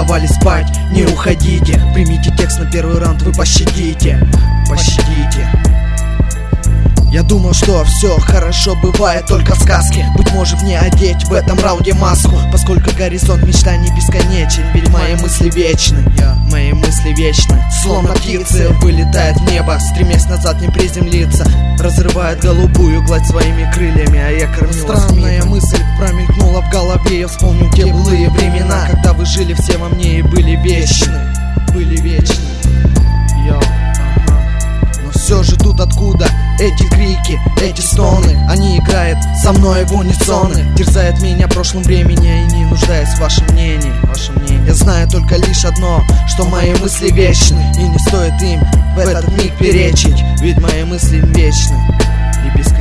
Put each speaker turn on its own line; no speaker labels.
давали спать. Не уходите, примите текст на первый раунд, вы пощадите. Пощадите. Я думал, что все хорошо бывает только в сказке. Быть может мне одеть в этом раунде маску, поскольку горизонт мечтаний бесконечен. Ведь мои мысли вечны, мои мысли вечны. Словно птицы вылетает в небо, стремясь назад не приземлиться. Разрывает голубую гладь своими крыльями, а я кормила. Странная мысль промелькнула в голове. Я вспомнил те былые времена, когда вы жили все во мне и были вечны. Были вечны. Но все же тут откуда эти крики, эти стоны? Они играют со мной в унисоны. Терзает меня прошлым времени и не нуждаясь в вашем мнении. Я знаю только лишь одно, что мои мысли вечны, и не стоит им в этот миг перечить. Ведь мои мысли вечны и бесконечны.